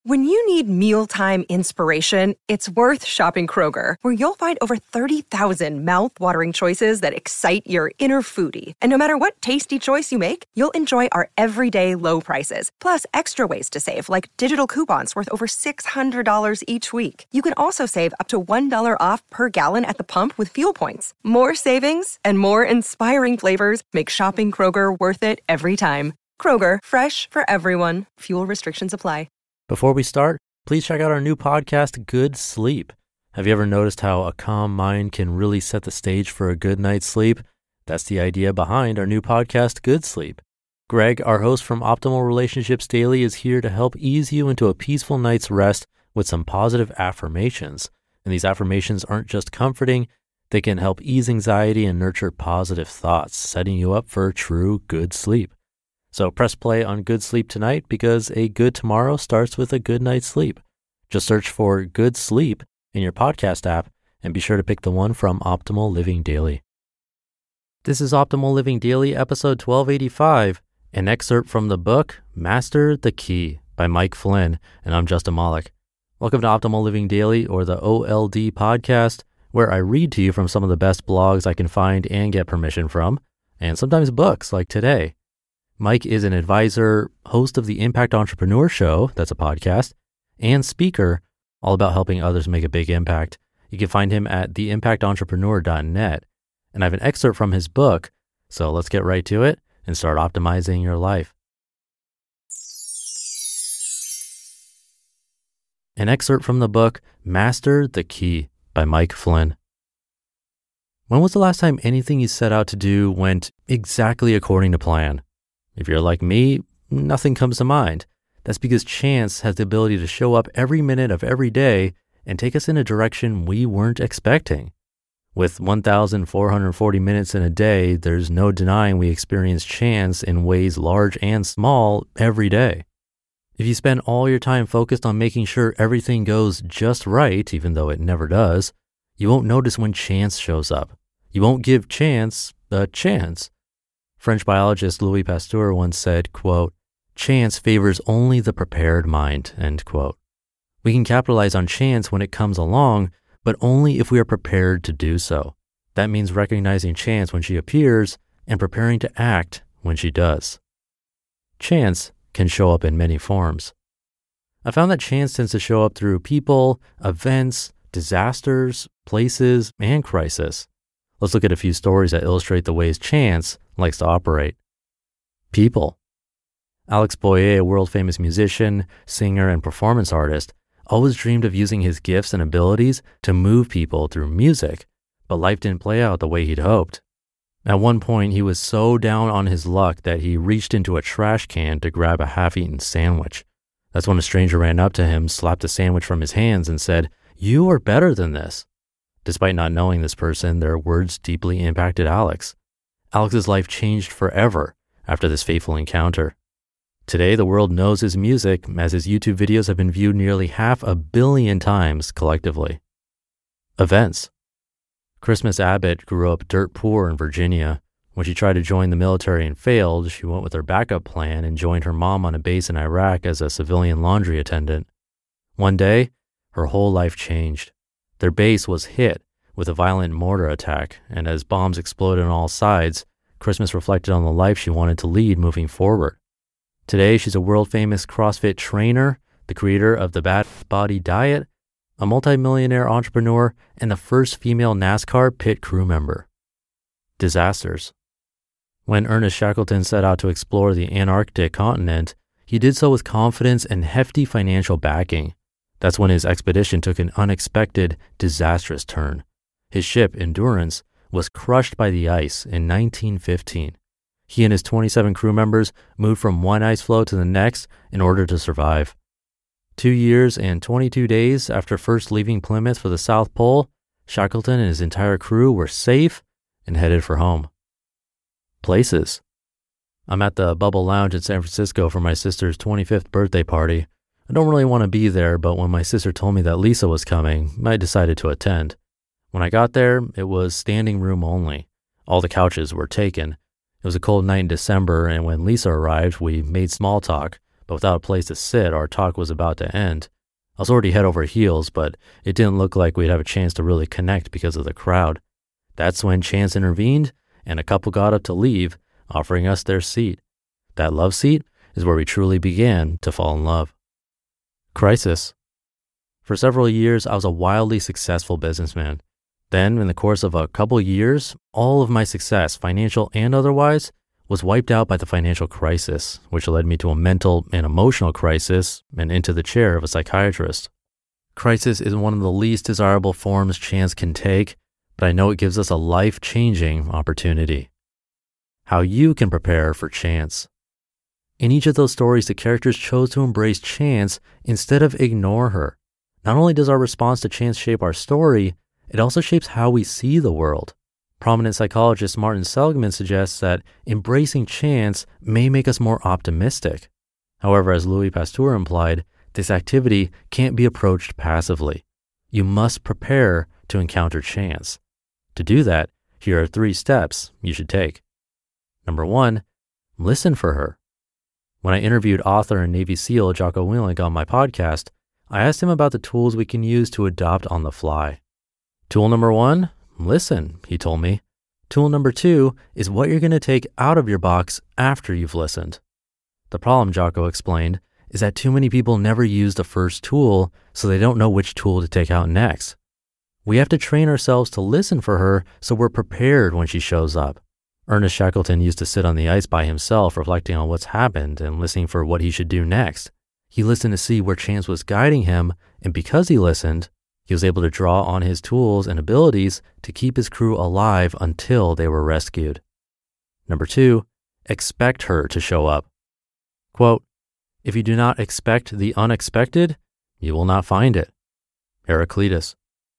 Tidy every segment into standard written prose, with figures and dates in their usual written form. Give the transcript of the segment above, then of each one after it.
When you need mealtime inspiration, it's worth shopping Kroger, where you'll find over 30,000 mouth-watering choices that excite your inner foodie. And no matter what tasty choice you make, you'll enjoy our everyday low prices, plus extra ways to save, like digital coupons worth over $600 each week. You can also save up to $1 off per gallon at the pump with fuel points. More savings and more inspiring flavors make shopping Kroger worth it every time. Kroger, fresh for everyone. Fuel restrictions apply. Before we start, please check out our new podcast, Good Sleep. Have you ever noticed how a calm mind can really set the stage for a good night's sleep? That's the idea behind our new podcast, Good Sleep. Greg, our host from Optimal Relationships Daily, is here to help ease you into a peaceful night's rest with some positive affirmations. And these affirmations aren't just comforting, they can help ease anxiety and nurture positive thoughts, setting you up for true good sleep. So press play on Good Sleep tonight, because a good tomorrow starts with a good night's sleep. Just search for Good Sleep in your podcast app and be sure to pick the one from Optimal Living Daily. This is Optimal Living Daily, episode 1285, an excerpt from the book Master the Key by Mike Flynn, and I'm Justin Malik. Welcome to Optimal Living Daily, or the OLD podcast, where I read to you from some of the best blogs I can find and get permission from, and sometimes books like today. Mike is an advisor, host of the Impact Entrepreneur Show, that's a podcast, and speaker, all about helping others make a big impact. You can find him at theimpactentrepreneur.net. And I have an excerpt from his book, so let's get right to it and start optimizing your life. An excerpt from the book Master the Key by Mike Flynn. When was the last time anything you set out to do went exactly according to plan? If you're like me, nothing comes to mind. That's because chance has the ability to show up every minute of every day and take us in a direction we weren't expecting. With 1,440 minutes in a day, there's no denying we experience chance in ways large and small every day. If you spend all your time focused on making sure everything goes just right, even though it never does, you won't notice when chance shows up. You won't give chance a chance. French biologist Louis Pasteur once said, quote, "Chance favors only the prepared mind," end quote. We can capitalize on chance when it comes along, but only if we are prepared to do so. That means recognizing chance when she appears and preparing to act when she does. Chance can show up in many forms. I found that chance tends to show up through people, events, disasters, places, and crisis. Let's look at a few stories that illustrate the ways chance likes to operate. People. Alex Boyer, a world-famous musician, singer, and performance artist, always dreamed of using his gifts and abilities to move people through music, but life didn't play out the way he'd hoped. At one point, he was so down on his luck that he reached into a trash can to grab a half-eaten sandwich. That's when a stranger ran up to him, slapped the sandwich from his hands, and said, "You are better than this." Despite not knowing this person, their words deeply impacted Alex. Alex's life changed forever after this fateful encounter. Today, the world knows his music, as his YouTube videos have been viewed nearly 500 million times collectively. Events. Christmas Abbott grew up dirt poor in Virginia. When she tried to join the military and failed, she went with her backup plan and joined her mom on a base in Iraq as a civilian laundry attendant. One day, her whole life changed. Their base was hit with a violent mortar attack, and as bombs exploded on all sides, Christmas reflected on the life she wanted to lead moving forward. Today, she's a world-famous CrossFit trainer, the creator of the Bad Body Diet, a multimillionaire entrepreneur, and the first female NASCAR pit crew member. Disasters. When Ernest Shackleton set out to explore the Antarctic continent, he did so with confidence and hefty financial backing. That's when his expedition took an unexpected, disastrous turn. His ship, Endurance, was crushed by the ice in 1915. He and his 27 crew members moved from one ice floe to the next in order to survive. 2 years and 22 days after first leaving Plymouth for the South Pole, Shackleton and his entire crew were safe and headed for home. Places. I'm at the Bubble Lounge in San Francisco for my sister's 25th birthday party. I don't really want to be there, but when my sister told me that Lisa was coming, I decided to attend. When I got there, it was standing room only. All the couches were taken. It was a cold night in December, and when Lisa arrived, we made small talk, but without a place to sit, our talk was about to end. I was already head over heels, but it didn't look like we'd have a chance to really connect because of the crowd. That's when chance intervened, and a couple got up to leave, offering us their seat. That love seat is where we truly began to fall in love. Crisis. For several years, I was a wildly successful businessman. Then, in the course of a couple years, all of my success, financial and otherwise, was wiped out by the financial crisis, which led me to a mental and emotional crisis and into the chair of a psychiatrist. Crisis is one of the least desirable forms chance can take, but I know it gives us a life-changing opportunity. How you can prepare for chance. In each of those stories, the characters chose to embrace chance instead of ignore her. Not only does our response to chance shape our story, it also shapes how we see the world. Prominent psychologist Martin Seligman suggests that embracing chance may make us more optimistic. However, as Louis Pasteur implied, this activity can't be approached passively. You must prepare to encounter chance. To do that, here are 3 steps you should take. Number 1, listen for her. When I interviewed author and Navy SEAL Jocko Willink on my podcast, I asked him about the tools we can use to adopt on the fly. Tool number 1, listen, he told me. Tool number 2 is what you're going to take out of your box after you've listened. The problem, Jocko explained, is that too many people never use the first tool, so they don't know which tool to take out next. We have to train ourselves to listen for her so we're prepared when she shows up. Ernest Shackleton used to sit on the ice by himself, reflecting on what's happened and listening for what he should do next. He listened to see where chance was guiding him, and because he listened, he was able to draw on his tools and abilities to keep his crew alive until they were rescued. Number 2, expect her to show up. Quote, "If you do not expect the unexpected, you will not find it." Heraclitus.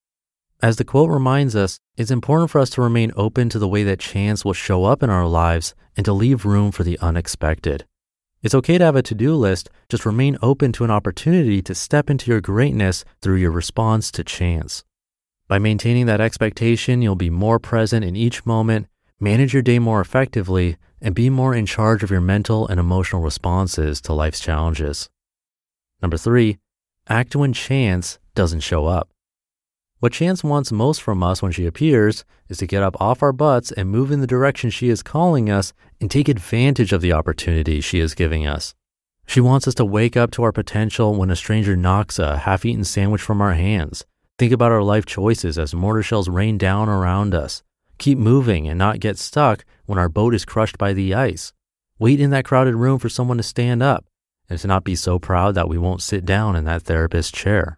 As the quote reminds us, it's important for us to remain open to the way that chance will show up in our lives and to leave room for the unexpected. It's okay to have a to-do list, just remain open to an opportunity to step into your greatness through your response to chance. By maintaining that expectation, you'll be more present in each moment, manage your day more effectively, and be more in charge of your mental and emotional responses to life's challenges. Number 3, act when chance doesn't show up. What chance wants most from us when she appears is to get up off our butts and move in the direction she is calling us and take advantage of the opportunity she is giving us. She wants us to wake up to our potential when a stranger knocks a half-eaten sandwich from our hands. Think about our life choices as mortar shells rain down around us. Keep moving and not get stuck when our boat is crushed by the ice. Wait in that crowded room for someone to stand up and to not be so proud that we won't sit down in that therapist's chair.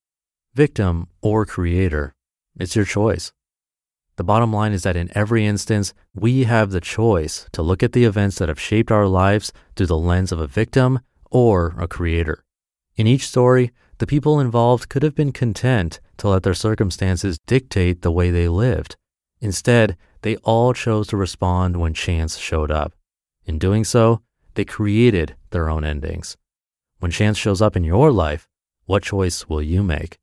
Victim or creator, it's your choice. The bottom line is that in every instance, we have the choice to look at the events that have shaped our lives through the lens of a victim or a creator. In each story, the people involved could have been content to let their circumstances dictate the way they lived. Instead, they all chose to respond when chance showed up. In doing so, they created their own endings. When chance shows up in your life, what choice will you make?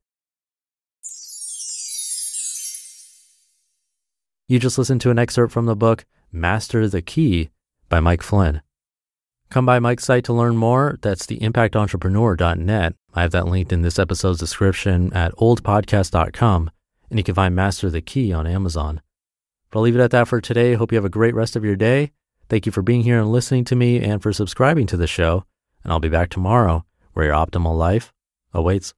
You just listened to an excerpt from the book Master the Key by Mike Flynn. Come by Mike's site to learn more. That's theimpactentrepreneur.net. I have that linked in this episode's description at oldpodcast.com, and you can find Master the Key on Amazon. But I'll leave it at that for today. Hope you have a great rest of your day. Thank you for being here and listening to me and for subscribing to the show. And I'll be back tomorrow where your optimal life awaits.